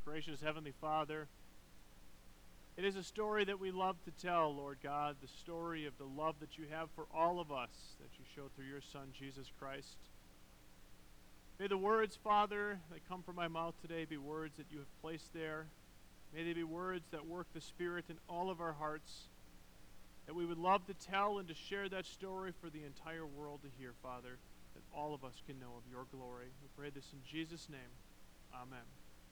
gracious Heavenly Father. It is a story that we love to tell, Lord God, the story of the love that you have for all of us, that you showed through your Son, Jesus Christ. May the words, Father, that come from my mouth today be words that you have placed there. May they be words that work the Spirit in all of our hearts, that we would love to tell and to share that story for the entire world to hear, Father, that all of us can know of your glory. We pray this in Jesus' name. Amen.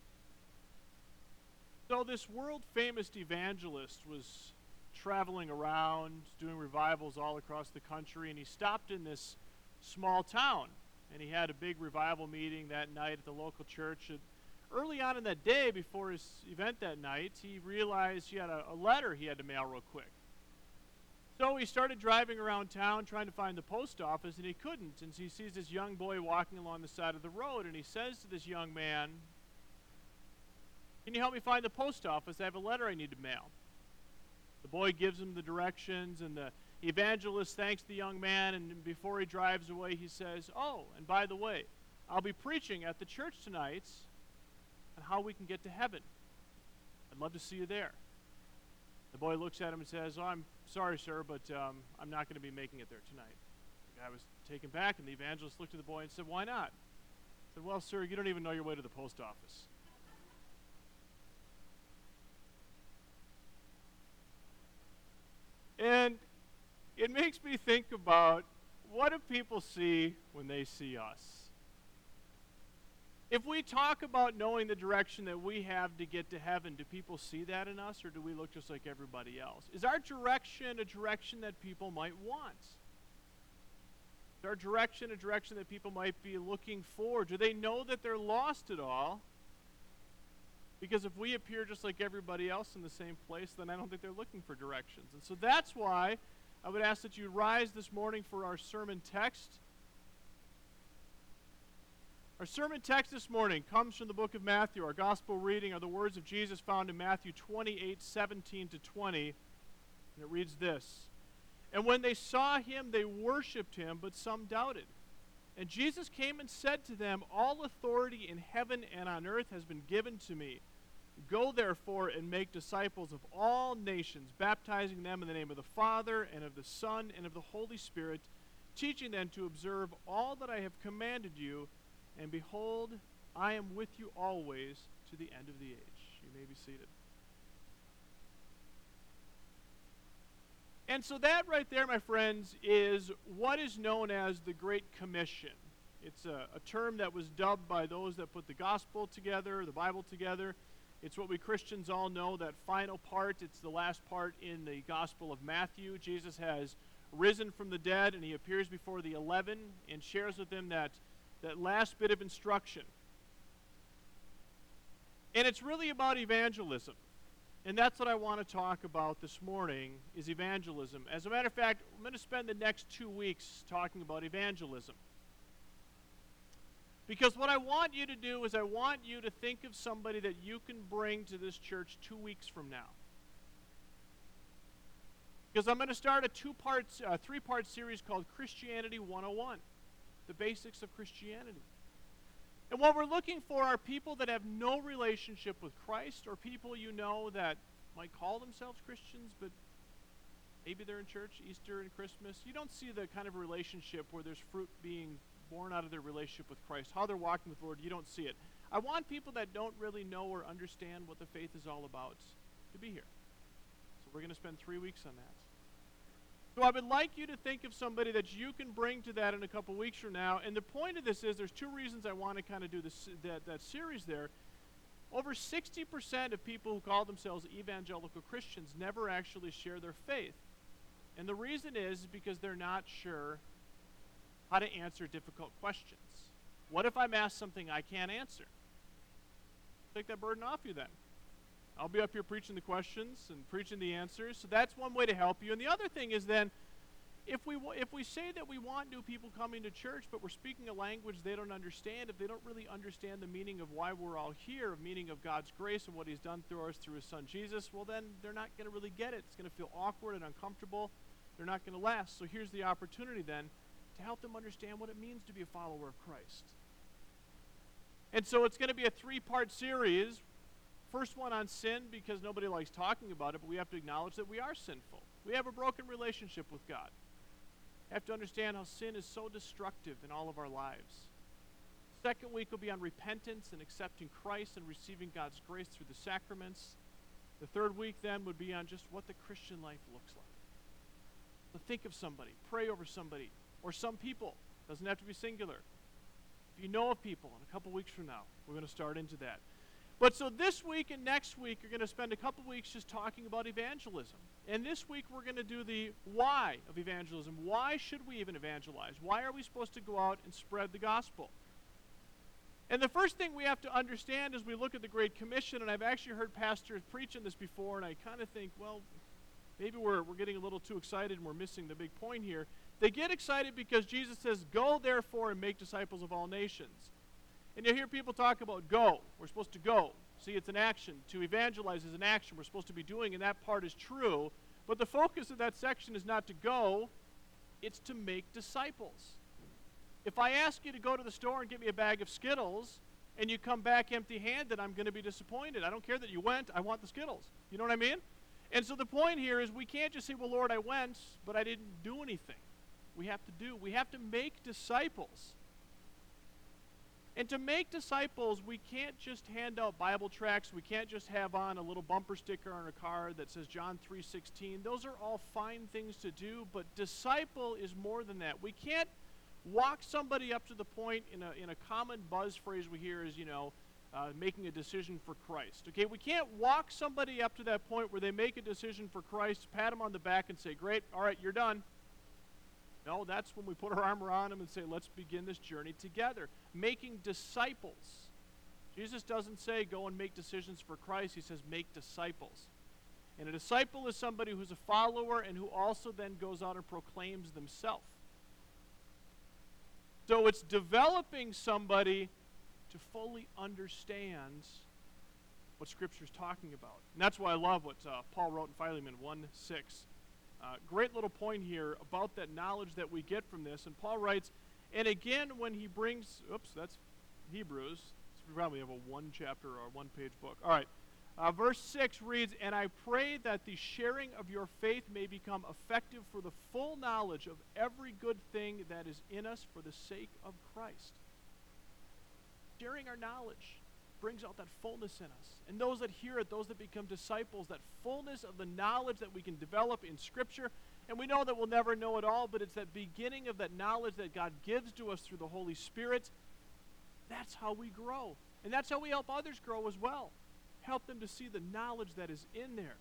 So this world-famous evangelist was traveling around, doing revivals all across the country, and he stopped in this small town, and he had a big revival meeting that night at the local church. And early on in that day, before his event that night, he realized he had a letter he had to mail real quick. So he started driving around town trying to find the post office, and he couldn't. And he sees this young boy walking along the side of the road, and he says to this young man, "Can you help me find the post office? I have a letter I need to mail." The boy gives him the directions, and the evangelist thanks the young man, and before he drives away, he says, "Oh, and by the way, I'll be preaching at the church tonight on how we can get to heaven. I'd love to see you there." The boy looks at him and says, "Oh, I'm sorry, sir, but I'm not going to be making it there tonight." The guy was taken back, and the evangelist looked at the boy and said, "Why not?" He said, "Well, sir, you don't even know your way to the post office." And it makes me think about, what do people see when they see us? If we talk about knowing the direction that we have to get to heaven, do people see that in us, or do we look just like everybody else? Is our direction a direction that people might want? Is our direction a direction that people might be looking for? Do they know that they're lost at all? Because if we appear just like everybody else in the same place, then I don't think they're looking for directions. And so that's why I would ask that you rise this morning for our sermon text. Our sermon text this morning comes from the book of Matthew. Our gospel reading are the words of Jesus found in Matthew 28:17-20. And it reads this: "And when they saw him, they worshipped him, but some doubted. And Jesus came and said to them, 'All authority in heaven and on earth has been given to me. Go therefore and make disciples of all nations, baptizing them in the name of the Father and of the Son and of the Holy Spirit, teaching them to observe all that I have commanded you. And behold, I am with you always to the end of the age.'" You may be seated. And so that right there, my friends, is what is known as the Great Commission. It's a term that was dubbed by those that put the gospel together, the Bible together. It's what we Christians all know, that final part. It's the last part in the Gospel of Matthew. Jesus has risen from the dead, and he appears before the 11 and shares with them that last bit of instruction. And it's really about evangelism. And that's what I want to talk about this morning, is evangelism. As a matter of fact, I'm going to spend the next 2 weeks talking about evangelism. Because what I want you to do is I want you to think of somebody that you can bring to this church 2 weeks from now. Because I'm going to start a three-part series called Christianity 101, the basics of Christianity. And what we're looking for are people that have no relationship with Christ, or people you know that might call themselves Christians, but maybe they're in church Easter and Christmas. You don't see the kind of relationship where there's fruit being born out of their relationship with Christ, how they're walking with the Lord. You don't see it. I want people that don't really know or understand what the faith is all about to be here. So we're going to spend 3 weeks on that. So I would like you to think of somebody that you can bring to that in a couple weeks from now. And the point of this is, there's 2 reasons I want to kind of do that series there. Over 60% of people who call themselves evangelical Christians never actually share their faith. And the reason is because they're not sure how to answer difficult questions. What if I'm asked something I can't answer? Take that burden off you then. I'll be up here preaching the questions and preaching the answers. So that's one way to help you. And the other thing is then, if we say that we want new people coming to church, but we're speaking a language they don't understand, if they don't really understand the meaning of why we're all here, the meaning of God's grace and what he's done through us through his son Jesus, well then they're not going to really get it. It's going to feel awkward and uncomfortable. They're not going to last. So here's the opportunity then to help them understand what it means to be a follower of Christ. And so it's going to be a 3-part series. First one on sin, because nobody likes talking about it, but we have to acknowledge that we are sinful. We have a broken relationship with God. We have to understand how sin is so destructive in all of our lives. Second week will be on repentance and accepting Christ and receiving God's grace through the sacraments. The third week then would be on just what the Christian life looks like. So think of somebody, pray over somebody, or some people. Doesn't have to be singular. If you know of people, in a couple weeks from now, we're going to start into that. But so this week and next week, you're going to spend a couple weeks just talking about evangelism. And this week, we're going to do the why of evangelism. Why should we even evangelize? Why are we supposed to go out and spread the gospel? And the first thing we have to understand as we look at the Great Commission, and I've actually heard pastors preach on this before, and I kind of think, well, maybe we're getting a little too excited and we're missing the big point here. They get excited because Jesus says, "Go therefore and make disciples of all nations." And you hear people talk about go. We're supposed to go. See, it's an action. To evangelize is an action we're supposed to be doing, and that part is true. But the focus of that section is not to go, it's to make disciples. If I ask you to go to the store and get me a bag of Skittles, and you come back empty-handed, I'm going to be disappointed. I don't care that you went, I want the Skittles. You know what I mean? And so the point here is we can't just say, well, Lord, I went, but I didn't do anything. We have to make disciples. And to make disciples, we can't just hand out Bible tracts. We can't just have on a little bumper sticker on a car that says John 3:16. Those are all fine things to do, but disciple is more than that. We can't walk somebody up to the point in a common buzz phrase we hear is, making a decision for Christ. Okay, we can't walk somebody up to that point where they make a decision for Christ, pat them on the back and say, great, all right, you're done. No, that's when we put our arm around them and say, let's begin this journey together. Making disciples. Jesus doesn't say go and make decisions for Christ. He says make disciples. And a disciple is somebody who's a follower and who also then goes out and proclaims themselves. So it's developing somebody to fully understand what Scripture is talking about. And that's why I love what Paul wrote in Philemon 1:6. Great little point here about that knowledge that we get from this. And Paul writes, and again when he brings, that's Hebrews. So we probably have a one-chapter or one-page book. All right. Verse 6 reads, and I pray that the sharing of your faith may become effective for the full knowledge of every good thing that is in us for the sake of Christ. Sharing our knowledge brings out that fullness in us. And those that hear it, those that become disciples, that fullness of the knowledge that we can develop in Scripture. And we know that we'll never know it all, but it's that beginning of that knowledge that God gives to us through the Holy Spirit. That's how we grow. And that's how we help others grow as well. Help them to see the knowledge that is in there.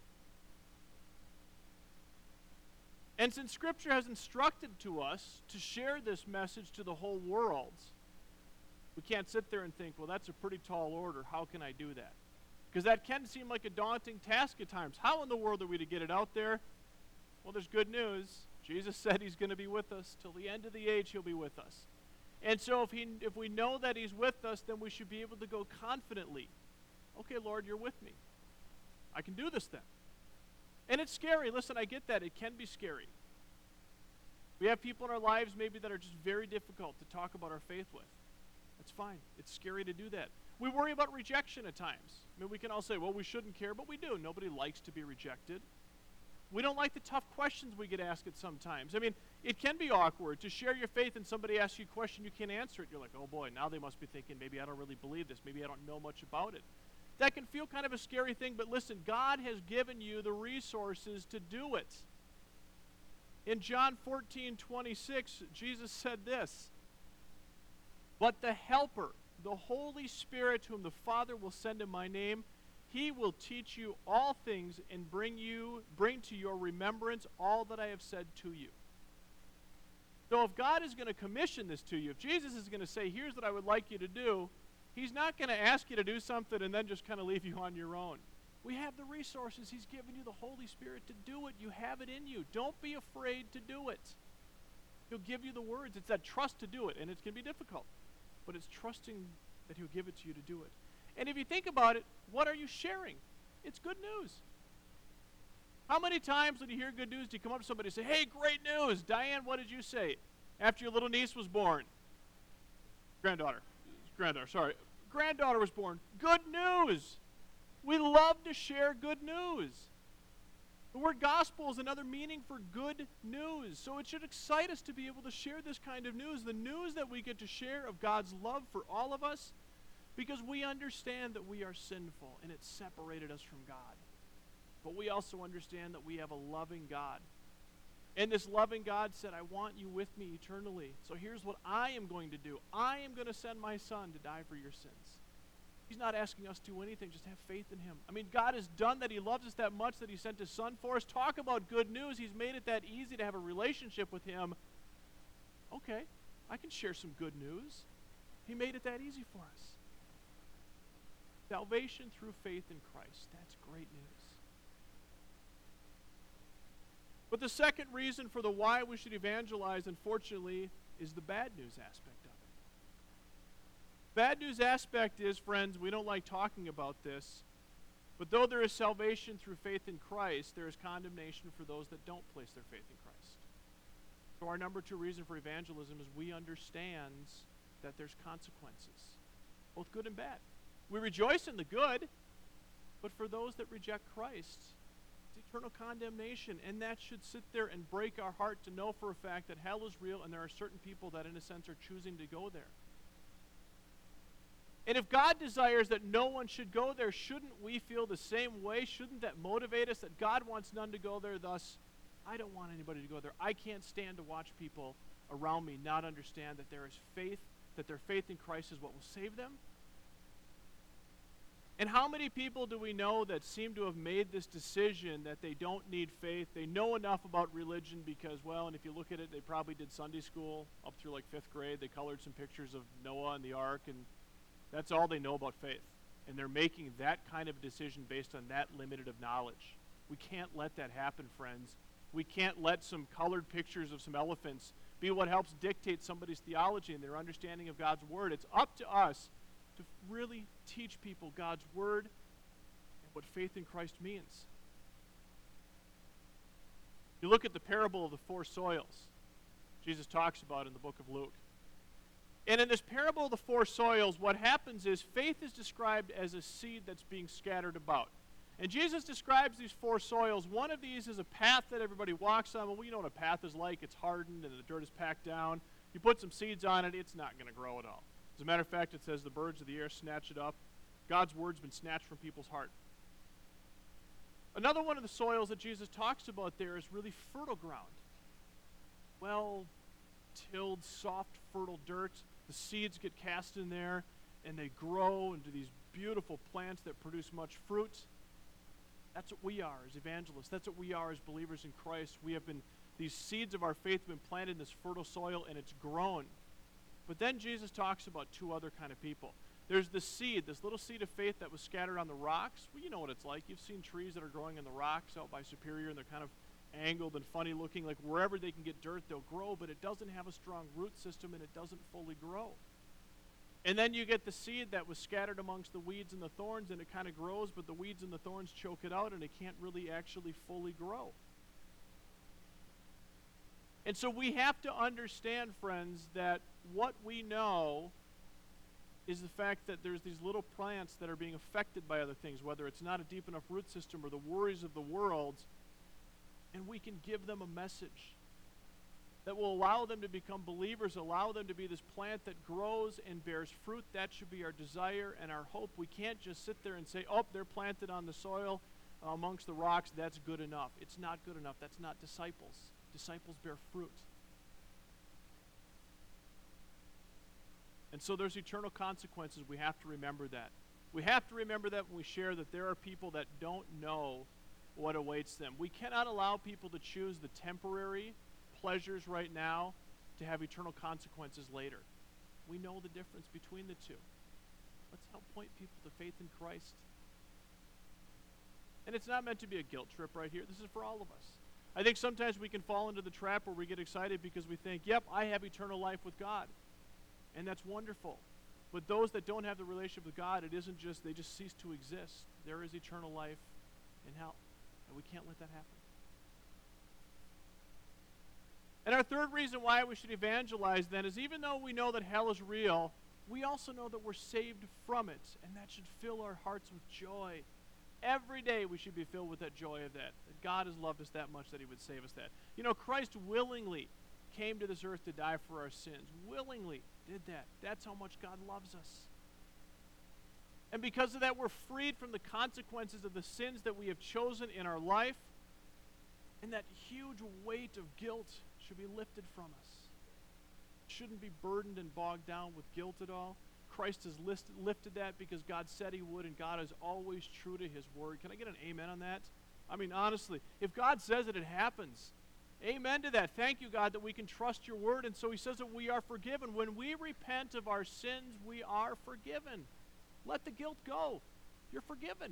And since Scripture has instructed to us to share this message to the whole world, we can't sit there and think, well, that's a pretty tall order. How can I do that? Because that can seem like a daunting task at times. How in the world are we to get it out there? Well, there's good news. Jesus said he's going to be with us. Till the end of the age, he'll be with us. And so if we know that he's with us, then we should be able to go confidently. Okay, Lord, you're with me. I can do this then. And it's scary. Listen, I get that. It can be scary. We have people in our lives maybe that are just very difficult to talk about our faith with. That's fine. It's scary to do that. We worry about rejection at times. I mean, we can all say, well, we shouldn't care, but we do. Nobody likes to be rejected. We don't like the tough questions we get asked at sometimes. I mean, it can be awkward to share your faith and somebody asks you a question, you can't answer it. You're like, oh boy, now they must be thinking, maybe I don't really believe this. Maybe I don't know much about it. That can feel kind of a scary thing, but listen, God has given you the resources to do it. In John 14:26, Jesus said this, but the Helper, the Holy Spirit, whom the Father will send in my name, he will teach you all things and bring to your remembrance all that I have said to you. So if God is going to commission this to you, if Jesus is going to say, here's what I would like you to do, he's not going to ask you to do something and then just kind of leave you on your own. We have the resources. He's given you the Holy Spirit to do it. You have it in you. Don't be afraid to do it. He'll give you the words. It's that trust to do it, and it's going to be difficult. But it's trusting that he'll give it to you to do it. And if you think about it, what are you sharing? It's good news. How many times when you hear good news, do you come up to somebody and say, hey, great news. Diane, what did you say? After your little niece was born. Granddaughter was born. Good news. We love to share good news. The word gospel is another meaning for good news. So it should excite us to be able to share this kind of news, the news that we get to share of God's love for all of us, because we understand that we are sinful and it's separated us from God. But we also understand that we have a loving God. And this loving God said, I want you with me eternally. So here's what I am going to do. I am going to send my Son to die for your sins. He's not asking us to do anything, just have faith in him. I mean, God has done that. He loves us that much that he sent his Son for us. Talk about good news. He's made it that easy to have a relationship with him. Okay, I can share some good news. He made it that easy for us. Salvation through faith in Christ. That's great news. But the second reason for the why we should evangelize, unfortunately, is the bad news aspect of it. Bad news aspect is, friends, we don't like talking about this, but though there is salvation through faith in Christ, there is condemnation for those that don't place their faith in Christ. So our number 2 reason for evangelism is we understand that there's consequences, both good and bad. We rejoice in the good, but for those that reject Christ, it's eternal condemnation, and that should sit there and break our heart to know for a fact that hell is real, and there are certain people that, in a sense, are choosing to go there. And if God desires that no one should go there, shouldn't we feel the same way? Shouldn't that motivate us that God wants none to go there? Thus, I don't want anybody to go there. I can't stand to watch people around me not understand that there is faith, that their faith in Christ is what will save them. And how many people do we know that seem to have made this decision that they don't need faith? They know enough about religion because, well, and if you look at it, they probably did Sunday school up through like 5th grade. They colored some pictures of Noah and the ark, and that's all they know about faith. And they're making that kind of decision based on that limited of knowledge. We can't let that happen, friends. We can't let some colored pictures of some elephants be what helps dictate somebody's theology and their understanding of God's word. It's up to us to really teach people God's word and what faith in Christ means. You look at the parable of the 4 soils Jesus talks about in the book of Luke. And in this parable of the 4 soils, what happens is faith is described as a seed that's being scattered about. And Jesus describes these 4 soils. One of these is a path that everybody walks on. Well, you know what a path is like. It's hardened and the dirt is packed down. You put some seeds on it, it's not going to grow at all. As a matter of fact, it says the birds of the air snatch it up. God's word's been snatched from people's heart. Another one of the soils that Jesus talks about there is really fertile ground. Well-tilled, soft, fertile dirt. The seeds get cast in there, and they grow into these beautiful plants that produce much fruit. That's what we are as evangelists. That's what we are as believers in Christ. These seeds of our faith have been planted in this fertile soil, and it's grown. But then Jesus talks about 2 other kind of people. There's the seed, this little seed of faith that was scattered on the rocks. Well, you know what it's like. You've seen trees that are growing in the rocks out by Superior, and they're kind of angled and funny looking. Like wherever they can get dirt, they'll grow, but it doesn't have a strong root system, and it doesn't fully grow. And then you get the seed that was scattered amongst the weeds and the thorns, and it kind of grows, but the weeds and the thorns choke it out, and it can't really actually fully grow. And so we have to understand, friends, that what we know is the fact that there's these little plants that are being affected by other things, whether it's not a deep enough root system or the worries of the world, and we can give them a message that will allow them to become believers, allow them to be this plant that grows and bears fruit. That should be our desire and our hope. We can't just sit there and say, oh, they're planted on the soil amongst the rocks, that's good enough. It's not good enough. That's not disciples. Disciples bear fruit. And so there's eternal consequences. We have to remember that. We have to remember that when we share that there are people that don't know what awaits them. We cannot allow people to choose the temporary pleasures right now to have eternal consequences later. We know the difference between the 2. Let's help point people to faith in Christ. And it's not meant to be a guilt trip right here. This is for all of us. I think sometimes we can fall into the trap where we get excited because we think, yep, I have eternal life with God. And that's wonderful. But those that don't have the relationship with God, it isn't just, they just cease to exist. There is eternal life in hell. And we can't let that happen. And our third reason why we should evangelize then is even though we know that hell is real, we also know that we're saved from it. And that should fill our hearts with joy Every day we should be filled with that joy of that God has loved us that much that he would save us that. You know, Christ willingly came to this earth to die for our sins. Willingly did that. That's how much God loves us. And because of that, we're freed from the consequences of the sins that we have chosen in our life. And that huge weight of guilt should be lifted from us. Shouldn't be burdened and bogged down with guilt at all. Christ has lifted that because God said he would, and God is always true to his word. Can I get an amen on that? I mean, honestly, if God says it, it happens. Amen to that. Thank you, God, that we can trust your word. And so he says that we are forgiven. When we repent of our sins, we are forgiven. Let the guilt go. You're forgiven.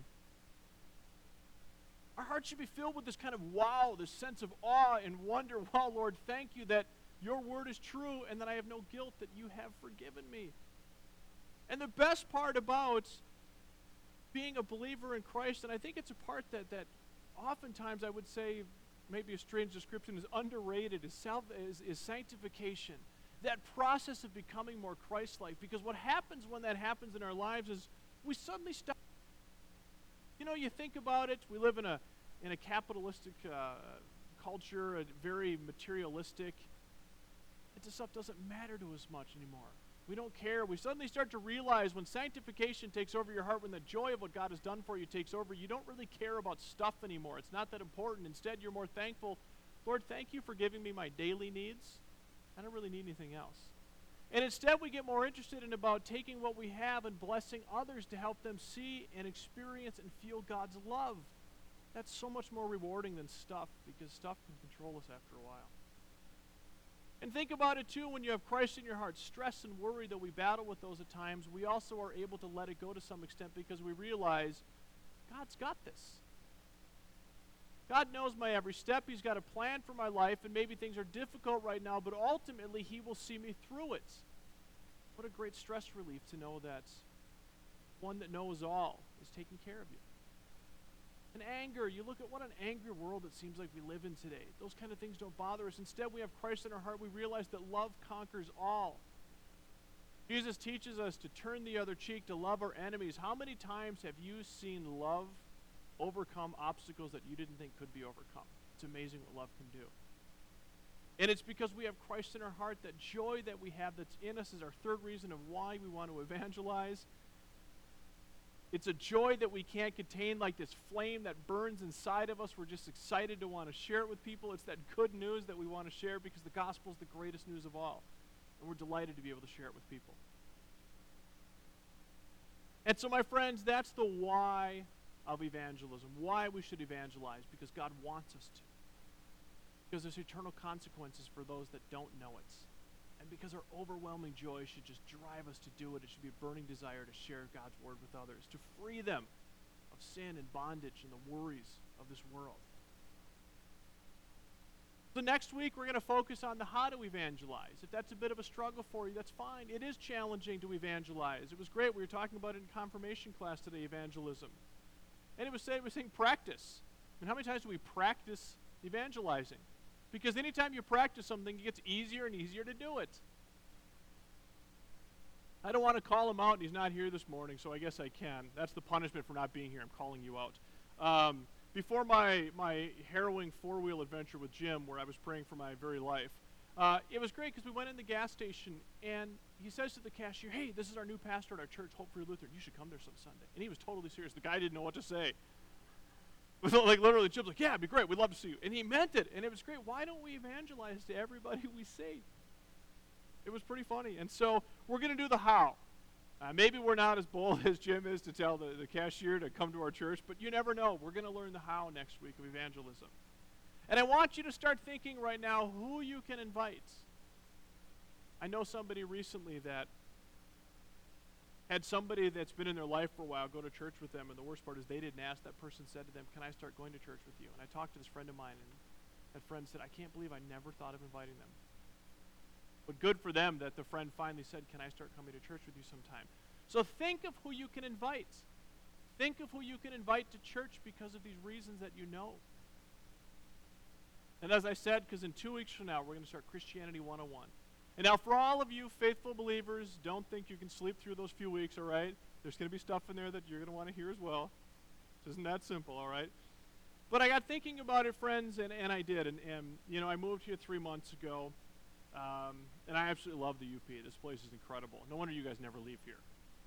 Our hearts should be filled with this kind of wow, this sense of awe and wonder. Wow, Lord, thank you that your word is true and that I have no guilt, that you have forgiven me. And the best part about being a believer in Christ, and I think it's a part that oftentimes I would say, maybe a strange description, is underrated, is sanctification. That process of becoming more Christ-like. Because what happens when that happens in our lives is we suddenly stop. You know, you think about it, we live in a capitalistic culture, a very materialistic. This stuff doesn't matter to us much anymore. We don't care. We suddenly start to realize when sanctification takes over your heart, when the joy of what God has done for you takes over, you don't really care about stuff anymore. It's not that important. Instead, you're more thankful. Lord, thank you for giving me my daily needs. I don't really need anything else. And instead, we get more interested in about taking what we have and blessing others to help them see and experience and feel God's love. That's so much more rewarding than stuff, because stuff can control us after a while. And think about it too, when you have Christ in your heart, stress and worry that we battle with those at times, we also are able to let it go to some extent because we realize God's got this. God knows my every step. He's got a plan for my life, and maybe things are difficult right now, but ultimately he will see me through it. What a great stress relief to know that one that knows all is taking care of you. And anger, you look at what an angry world it seems like we live in today. Those kind of things don't bother us. Instead, we have Christ in our heart. We realize that love conquers all. Jesus teaches us to turn the other cheek, to love our enemies. How many times have you seen love overcome obstacles that you didn't think could be overcome? It's amazing what love can do. And it's because we have Christ in our heart. That joy that we have that's in us is our third reason of why we want to evangelize. It's a joy that we can't contain, like this flame that burns inside of us. We're just excited to want to share it with people. It's that good news that we want to share because the gospel is the greatest news of all. And we're delighted to be able to share it with people. And so, my friends, that's the why of evangelism, why we should evangelize, because God wants us to. Because there's eternal consequences for those that don't know it. And because our overwhelming joy should just drive us to do it. It should be a burning desire to share God's word with others, to free them of sin and bondage and the worries of this world. So next week, we're going to focus on the how to evangelize. If that's a bit of a struggle for you, that's fine. It is challenging to evangelize. It was great. We were talking about it in confirmation class today, evangelism. And it was saying practice. I mean, how many times do we practice evangelizing? Because anytime you practice something, it gets easier and easier to do it. I don't want to call him out, and he's not here this morning, so I guess I can. That's the punishment for not being here. I'm calling you out. Before my harrowing four-wheel adventure with Jim, where I was praying for my very life, it was great because we went in the gas station, and he says to the cashier, "Hey, this is our new pastor at our church, Hope Free Lutheran. You should come there some Sunday." And he was totally serious. The guy didn't know what to say. Like literally, Jim's like, "Yeah, it'd be great. We'd love to see you." And he meant it, and it was great. Why don't we evangelize to everybody we see? It was pretty funny. And so we're going to do the how. Maybe we're not as bold as Jim is to tell the cashier to come to our church, but you never know. We're going to learn the how next week of evangelism. And I want you to start thinking right now who you can invite. I know somebody recently that had somebody that's been in their life for a while go to church with them, and the worst part is they didn't ask. That person said to them, "Can I start going to church with you?" And I talked to this friend of mine, and that friend said, "I can't believe I never thought of inviting them." But good for them that the friend finally said, "Can I start coming to church with you sometime?" So think of who you can invite. Think of who you can invite to church because of these reasons that you know. And as I said, because in 2 weeks from now, we're going to start Christianity 101. And now for all of you faithful believers, don't think you can sleep through those few weeks, all right? There's going to be stuff in there that you're going to want to hear as well. Isn't that simple, all right? But I got thinking about it, friends, and I did. And I moved here 3 months ago, and I absolutely love the UP. This place is incredible. No wonder you guys never leave here.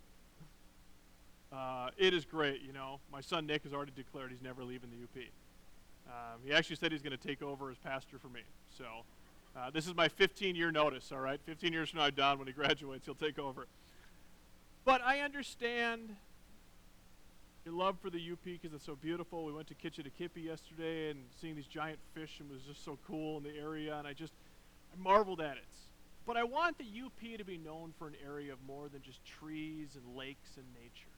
It is great, My son Nick has already declared he's never leaving the UP. He actually said he's going to take over as pastor for me. So this is my 15-year notice, all right? 15 years from now, Don, when he graduates, he'll take over. But I understand your love for the UP because it's so beautiful. We went to Kitchitikipi yesterday and seeing these giant fish and was just so cool in the area, and I marveled at it. But I want the UP to be known for an area of more than just trees and lakes and nature.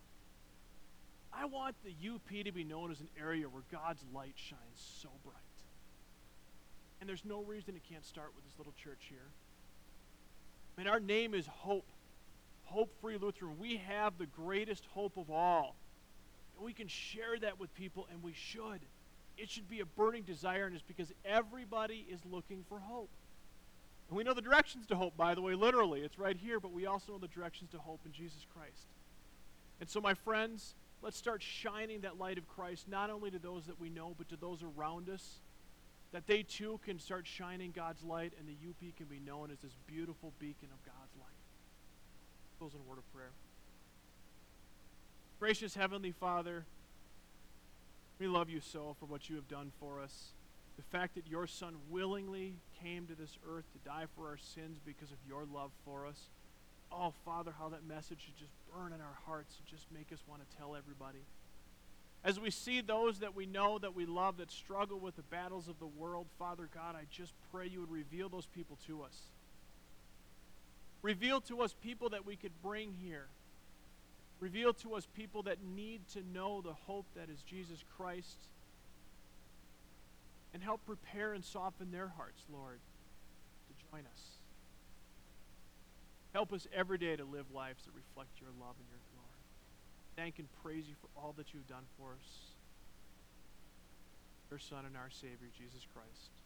I want the UP to be known as an area where God's light shines so bright. And there's no reason it can't start with this little church here. I mean, our name is Hope. Hope Free Lutheran. We have the greatest hope of all. And we can share that with people, and we should. It should be a burning desire, and it's because everybody is looking for hope. And we know the directions to hope, by the way, literally. It's right here, but we also know the directions to hope in Jesus Christ. And so, my friends, let's start shining that light of Christ, not only to those that we know, but to those around us, that they too can start shining God's light, and the UP can be known as this beautiful beacon of God's light. Close in a word of prayer. Gracious Heavenly Father, we love you so for what you have done for us. The fact that your Son willingly came to this earth to die for our sins because of your love for us. Oh, Father, how that message should just burn in our hearts and just make us want to tell everybody. As we see those that we know, that we love, that struggle with the battles of the world, Father God, I just pray you would reveal those people to us. Reveal to us people that we could bring here. Reveal to us people that need to know the hope that is Jesus Christ. And help prepare and soften their hearts, Lord, to join us. Help us every day to live lives that reflect your love and your glory. Thank and praise you for all that you've done for us. Your Son and our Savior, Jesus Christ.